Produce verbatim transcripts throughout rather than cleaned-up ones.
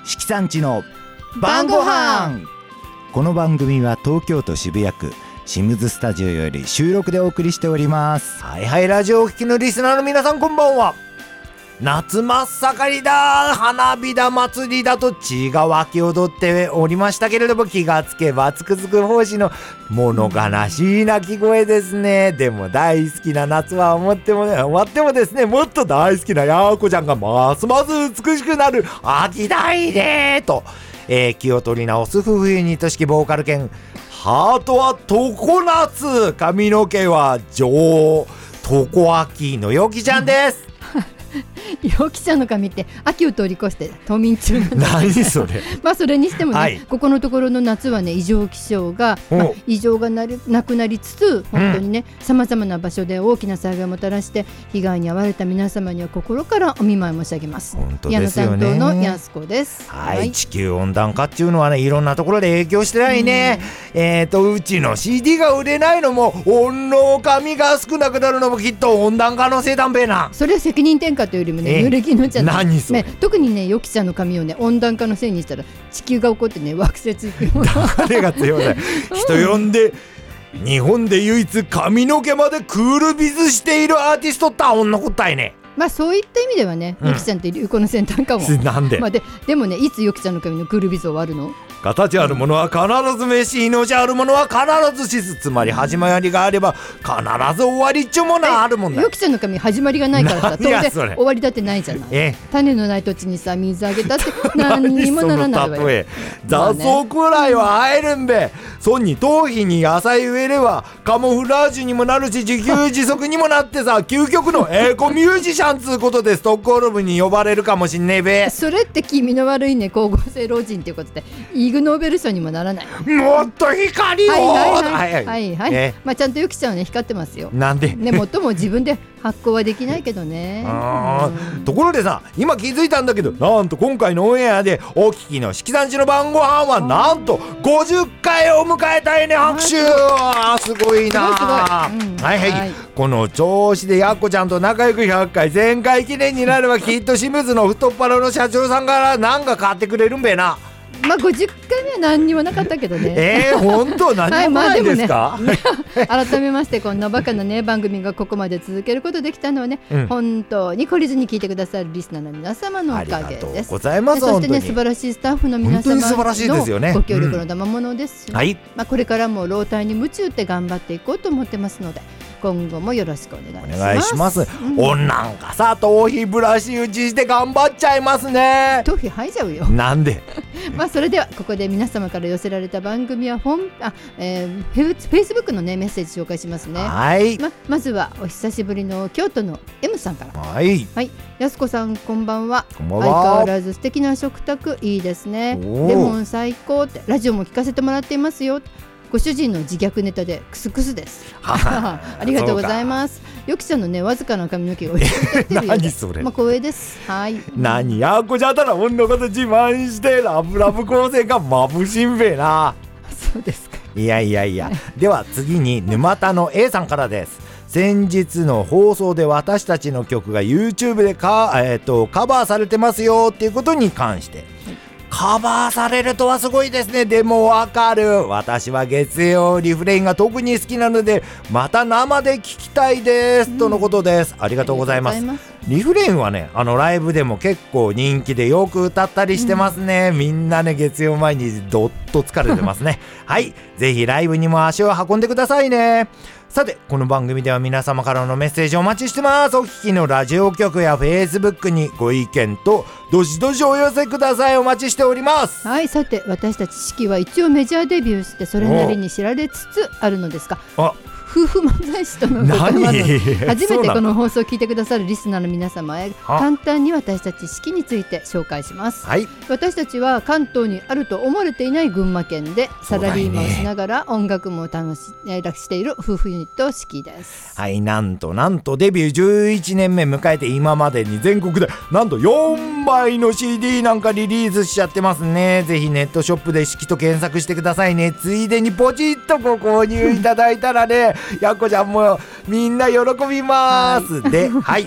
四季さんちの晩ご飯。この番組は東京都渋谷区シムズスタジオより収録でお送りしております。はいはい、ラジオを聴きのリスナーの皆さん、こんばんは。夏真っ盛りだ、花火だ、祭りだと血が沸き踊っておりましたけれども、気がつけばつくづく奉仕の物悲しい鳴き声ですね。でも大好きな夏は思ってもね、終わってもですね、もっと大好きなやーこちゃんがますます美しくなる秋だいねと、えー、気を取り直す夫婦ユニット式ボーカル兼ハートは常夏、髪の毛は女王常秋のよきちゃんですよきちゃんの髪って秋を通り越して冬眠中なんだ何それまあそれにしてもね、はい、ここのところの夏はね異常気象が、まあ、異常がなるなくなりつつ本当にねさまざまな場所で大きな災害をもたらして被害に遭われた皆様には心からお見舞い申し上げます。 本当ですよね。 矢野担当のやすこです。 はい、はい、地球温暖化っていうのはねいろんなところで影響してないね、うん、えーとうちの シーディー が売れないのも温の髪が少なくなるのもきっと温暖化のせいだんべな。 それは責任転嫁というよりもね濡れ衣じゃない。 何それ、 ね、特にねよきちゃんの髪をね温暖化のせいにしたら地球が起こってね惑星行くよ誰が強い人呼んで日本で唯一髪の毛までクールビズしているアーティストってあんなことないね。 まあそういった意味ではね、うん、よきちゃんって流行の先端かも。 なんで、 まあ、で, でもねいつよきちゃんの髪のクールビズ終わるの。 形あるものは必ず飯、命あるものは必ず死す。つまり始まりがあれば必ず終わりっちゅうものはあるもんだ。 よきちゃんの髪始まりがないからさ当然終わりだってないじゃない。 え種のない土地にさ水あげたって何にもならないわよ雑草くらいは生えるんべ。そんに頭皮に野菜植えればカモフラージュにもなるし自給自足にもなってさ究極のエコミュージシャンつうことでストックホルムに呼ばれるかもしんねえべ。 それって気味の悪いね光合成老人っていうことでイグノーベル賞にもならない。 もっと光をはいはいはいはいはい、えーまあ、ちゃんとよきちゃんはね光ってますよ。 なんでねもっとも自分で発酵はできないけどねあ、うん、ところでさ今気づいたんだけど、なんと今回のオンエアでお聞きの四季さんちの晩ご飯はなんとごじゅっかいを迎えたいね。拍手すごいな。 すごい、うん、 はいはい、はい、この調子でやっこちゃんと仲良くひゃっかい全開記念になればきっと清水の太っ腹の社長さんから何か買ってくれるんべな。 まあごじゅっかいめは何にもなかったけどねえー本当何もないんですか、はいまあね、改めましてこんなバカなね番組がここまで続けることできたのはね、うん、本当に懲りずに聞いてくださるリスナーの皆様のおかげです。ありがとうございます。 そしてね素晴らしいスタッフの皆様のご協力の賜物ですし、ね、 うんはいまあ、これからも老体に夢中って頑張っていこうと思ってますので今後もよろしくお願いします。 お願いします、うん、おなんかさ頭皮ブラシ打ちして頑張っちゃいますね。 頭皮生えちゃうよ。 なんでまあそれではここで皆様から寄せられた番組は本あ、えー、フェイスブックの、ね、メッセージ紹介しますね。 はい、 ま, まずはお久しぶりの京都の M さんから。 はい、 はい、やすこさんこんばんは。 こんばんは。 相変わらず素敵な食卓いいですね。レモン最高ってラジオも聞かせてもらっていますよ。ご主人の自虐ネタでクスクスですありがとうございます。よきちゃんのねわずかな髪の毛が落ちてるようで何それ、 まあ、光栄です。はい、 何やこじゃたら女のこと自慢してラブラブ構成が眩しんべなそうですか。 いやいやいやでは次に沼田の A さんからです。先日の放送で私たちの曲が YouTube でか、えーと、カバーされてますよっていうことに関して、はい、カバーされるとはすごいですね。でもわかる。私は月曜リフレインが特に好きなのでまた生で聞きたいです、うん、とのことです。ありがとうございます。リフレインはねあのライブでも結構人気でよく歌ったりしてますね、うん、みんなね月曜前にどっと疲れてますねはいぜひライブにも足を運んでくださいね。さてこの番組では皆様からのメッセージお待ちしてます。お聞きのラジオ局やフェイスブックにご意見とどしどしお寄せください。お待ちしております。 はい、さて私たち四季は一応メジャーデビューしてそれなりに知られつつあるのですが、あ夫婦漫才師とのことなど初めてこの放送を聞いてくださるリスナーの皆様へ簡単に私たち四季について紹介します、 はい、 私たちは関東にあると思われていない群馬県でサラリーマンをしながら音楽も楽ししている夫婦ユニット四季です。 はい、なんとなんとデビューじゅういちねんめ迎えて今までに全国でなんとよんまいの シーディー なんかリリースしちゃってますね。ぜひネットショップで四季と検索してくださいね。ついでにポチッとご購入いただいたらねやっこちゃんもみんな喜びます、はい、で、はい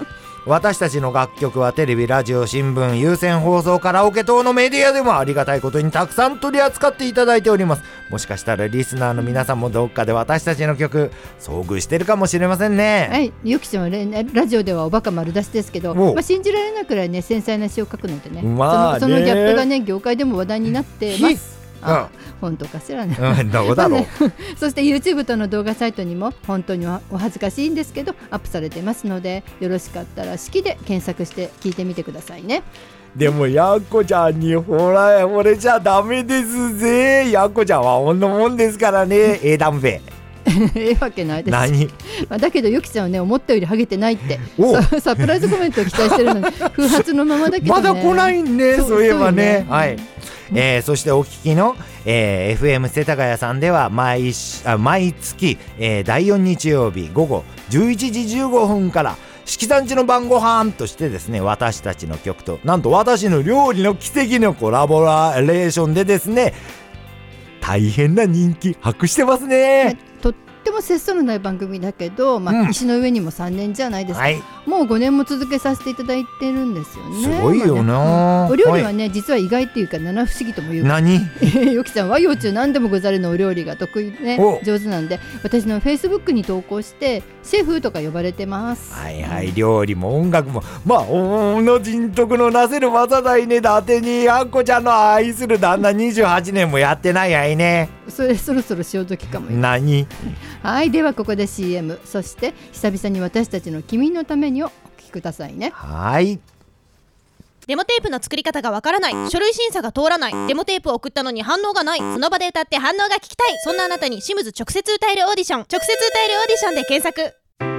私たちの楽曲はテレビ、ラジオ、新聞、有線放送、カラオケ等のメディアでもありがたいことにたくさん取り扱っていただいております。もしかしたらリスナーの皆さんもどっかで私たちの曲遭遇してるかもしれませんね。 はい、ゆきちゃんは、ね、ラジオではおバカ丸出しですけど、まあ、信じられないくらいね繊細な詩を書くのでね、まあ、その、そのギャップがね業界でも話題になってます。あ、本当かしらね、 うん、どうだろう、 そして YouTube との動画サイトにも本当にお恥ずかしいんですけどアップされてますので、よろしかったら式で検索して聞いてみてくださいね。 でもやっこちゃんにほら惚れちゃダメですぜ。やっこちゃんは女もんですからね。ええだんべええわけないです。 何まあだけどゆきちゃんはね思ったよりハゲてないってサプライズコメントを期待してるのに風髪のままだけどね。 まだ来ないんね。そう、そういえばね、ね、はい、えー、そしてお聞きの、えー、エフエム 世田谷さんでは 毎, あ毎月、えー、だいよん日曜日午後じゅういちじじゅうごふんから式さんちの晩ご飯としてですね、私たちの曲となんと私の料理の奇跡のコラボレーションでですね、大変な人気博してますね。 とっても節操のない番組だけど、まあうん、石の上にもさんねんじゃないですか、はい、もうごねんも続けさせていただいてるんですよね。 すごいよな、 まあね、うん、お料理はね、はい、実は意外っていうか七不思議とも言う。 何よきちゃんは幼虫何でもござるのお料理が得意ね、上手なんで、私のフェイスブックに投稿してシェフとか呼ばれてます。 はいはい、料理も音楽もまあおの人徳のなせる技だいね。だてにあんこちゃんの愛する旦那にじゅうはちねんもやってないやいね。 それそろそろ潮時かもよ。 何はい、ではここで シーエム、 そして久々に私たちの君のためにをお聴きくださいね。 はい。 デモテープの作り方がわからない、書類審査が通らない、デモテープを送ったのに反応がない、その場で歌って反応が聞きたい、そんなあなたにシムズ直接歌えるオーディション、直接歌えるオーディションで検索。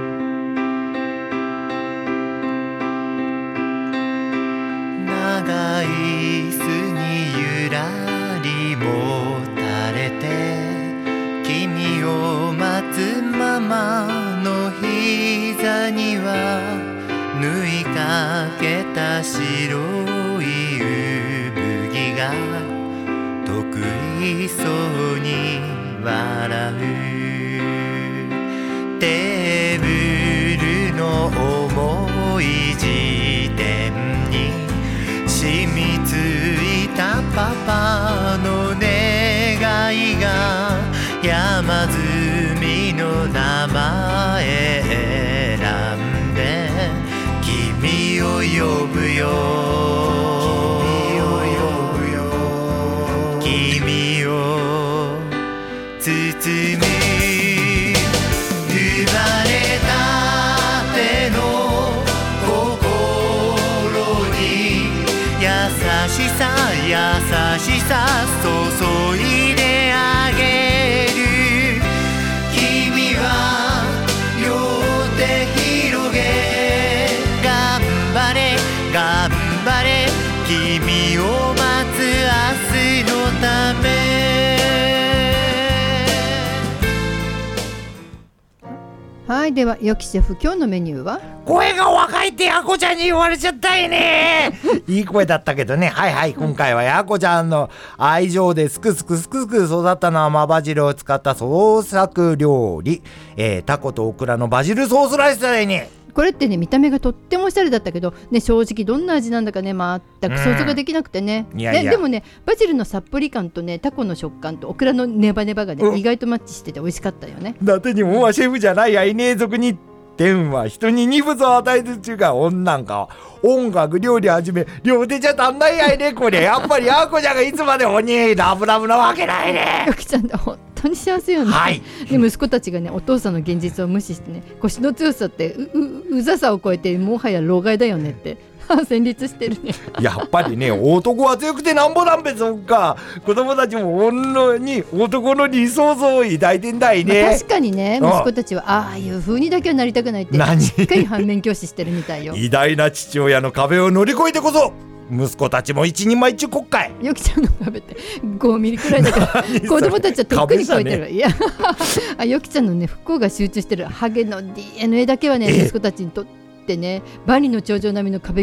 長い椅子にゆらりもたれて、君を待つままの膝には縫いかけた白い産着が得意そうに笑う。テーブルの重い辞典に染みついたパパの願いが、山積みの名前選んで君を呼ぶよ、君を包む。生まれたての心に優しさ優しさ注いであげる。君は両手広げ、頑張れ頑張れ、君を待つ明日のため。 はい、ではよきシェフ、今日のメニューは？ 声が若いってやこちゃんに言われちゃったよね。いい声だったけどね。はいはい、今回はやこちゃんの愛情ですくすくすくすく育った生バジルを使った創作料理、えー、タコとオクラのバジルソースライスだよね。 これってね、見た目がとってもおしゃれだったけど、ね、正直どんな味なんだかね全く想像ができなくてね、うん、いやいや、でもねバジルのさっぱり感とねタコの食感とオクラのネバネバがね、うん、意外とマッチしてて美味しかったよね。 だってにもはシェフじゃないやいねえ族に天は人に二物を与えずっちゅうか、女なんか音楽料理はじめ両手じゃ足んないやいね。これやっぱりやこちゃんがいつまでおにラブラブなわけないね。 よきちゃんだ、本当に幸せよね、はい、で息子たちがねお父さんの現実を無視してね、腰の強さって う, う, うざさを超えてもはや老害だよねって戦慄してるね。 やっぱりね男は強くてなんぼなんべ。そっか、子供たちも女に男の理想像を抱いてんだいね、 まあ、確かにね息子たちはああいう風にだけはなりたくないってしっかり反面教師してるみたいよ。 偉大な父親の壁を乗り越えてこそ息子たちも一人前中国会。 よきちゃんの壁ってごミリくらいだから子供たちはとっくに超えてる、ね、いやあよきちゃんのね不幸が集中してるハゲの ディーエヌエー だけはね息子たちにとってね万里の長城並みの壁みたいで、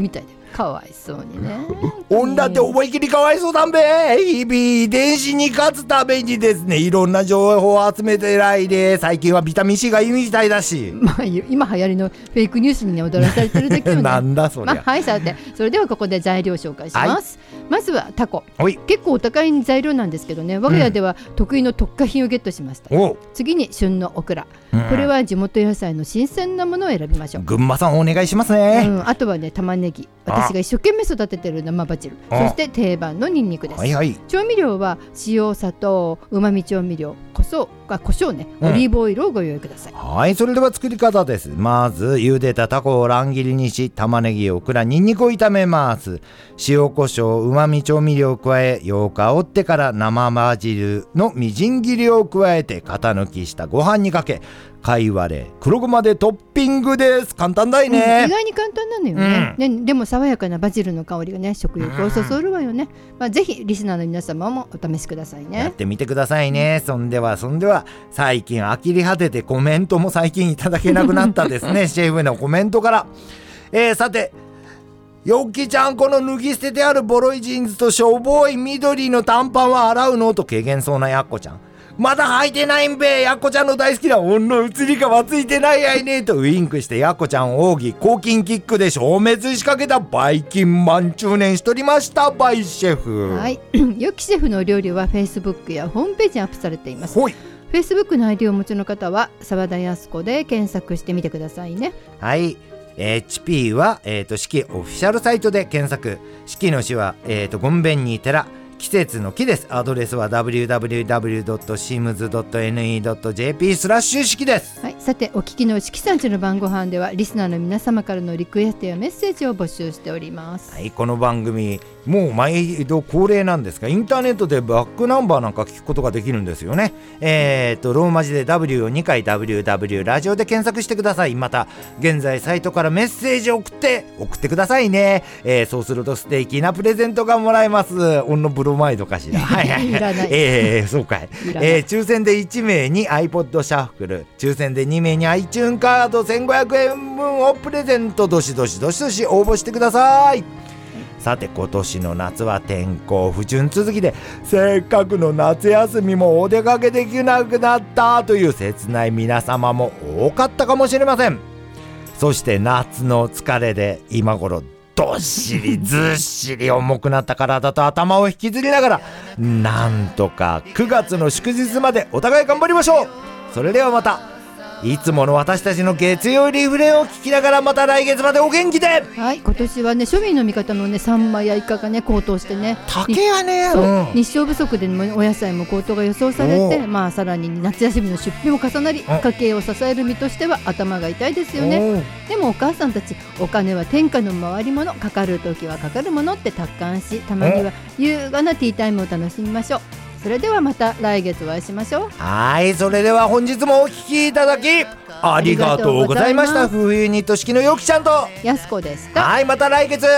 かわいそうにね。 女って思い切りかわいそうだんべ。日々遺伝子に勝つためにですね、いろんな情報を集めてらいで、最近はビタミン C がいいみたいだし、 まあ、今流行りのフェイクニュースに、ね、踊らされてるだけよね。 なんだそりゃ、 まあ、はいさて、それではここで材料紹介します、はい、まずはタコ。結構お高い材料なんですけどね、我が家では得意の特化品をゲットしました、うん、次に旬のオクラ、うん、これは地元野菜の新鮮なものを選びましょう。 群馬さんお願いしますね、 うん、あとはね玉ねぎ、私が一生懸命育ててる生バジル、そして定番のニンニクです、はいはい、調味料は塩、砂糖、うまみ調味料、こそ胡椒ね、オリーブオイルをご用意ください、うん、 はい。それでは作り方です。まず茹でたタコを乱切りにし、玉ねぎ、オクラ、ニンニクを炒めます。塩胡椒、うまみ調味料を加え、よく煽ってから生バジルのみじん切りを加えて型抜きしたご飯にかけ、貝割れ、黒ごまでトッピングです。簡単だいね、 うん、意外に簡単なのよね、うん、ね。でも爽やかなバジルの香りがね、食欲をそそるわよね、うん。まあ、ぜひリスナーの皆様もお試しくださいね。 やってみてくださいね、うん、そんではそんでは最近呆り果ててコメントも最近いただけなくなったですねシェフのコメントから、えー、さてよっきちゃん、この脱ぎ捨ててあるボロいジーンズとしょぼい緑の短パンは洗うのと軽減そうなやっこちゃん。まだ履いてないんべ。やっこちゃんの大好きな女の映りがはついてないやいねとウインクしてやっこちゃんを扇抗菌キックで消滅しかけたバイキンマン中年しとりました。バイシェフ。 はいよっきシェフの料理は Facebook やホームページにアップされています。ほい。Facebook の アイディー をお持ちの方は澤田靖子で検索してみてくださいね。 はい。えー、チピーは、えー、と四季オフィシャルサイトで検索。四季の四は、えー、とゴンベンに寺、季節の木です。アドレスは ダブリューダブリューダブリュードットシムズドットエヌイードットジェーピー スラッシュ四季です。 はい、さてお聞きの四季さんちの晩ご飯ではリスナーの皆様からのリクエストやメッセージを募集しております。 はい、この番組もう毎度恒例なんですが、インターネットでバックナンバーなんか聞くことができるんですよね。えーとローマ字で W をにかい ダブリューダブリュー ラジオで検索してください。また現在サイトからメッセージを送って送ってくださいね、えー、そうすると素敵なプレゼントがもらえます。オンのブロマイドかしらはいはい、 いらない、 えー、そうかい、えー、抽選でいちめいに iPod シャッフル、抽選でにめいに iTunes カードせんごひゃくえんぶんをプレゼント。どしどしどしどし応募してください。さて今年の夏は天候不順続きで、せっかくの夏休みもお出かけできなくなったという切ない皆様も多かったかもしれません。そして夏の疲れで今頃どっしりずっしり重くなった体と頭を引きずりながら、なんとかくがつの祝日までお互い頑張りましょう。それではまた。いつもの私たちの月曜リフレを聞きながら、また来月までお元気で。 はい、今年はね庶民の味方のねサンマやイカがね高騰してね、 竹やね、 そう、うん、日照不足でお野菜も高騰が予想されて、まあさらに夏休みの出費も重なり、家計を支える身としては頭が痛いですよね。でもお母さんたち、お金は天下の回り物、かかる時はかかるものって達観し、たまには優雅なティータイムを楽しみましょう。それではまた来月お会いしましょう。 はい、それでは本日もお聞きいただきありがとうございました。冬ユニット式のよきちゃんとやすこでした。 はい、また来月。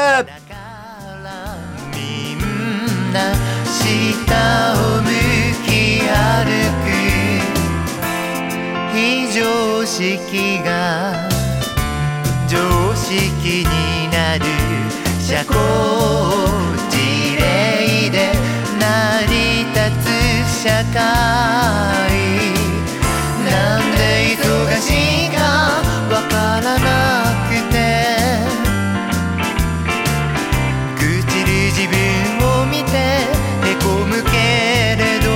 みんな下を向き歩く、非常識が常識になる社交辞令で成り立つ社会、なんで忙しいかわからなくて、愚痴る自分を見てへこむけれど、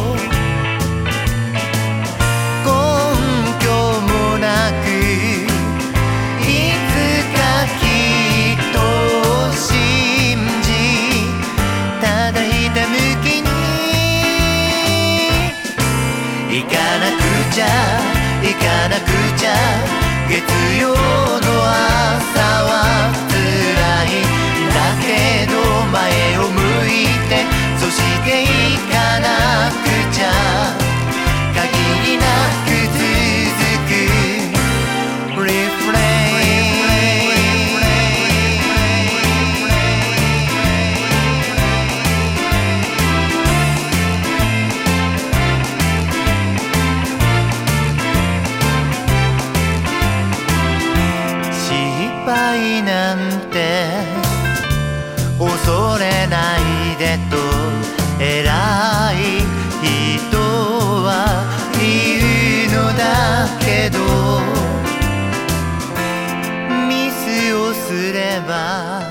根拠もなくいつかきっと信めないでと偉い人は言うのだけど、ミスをすれば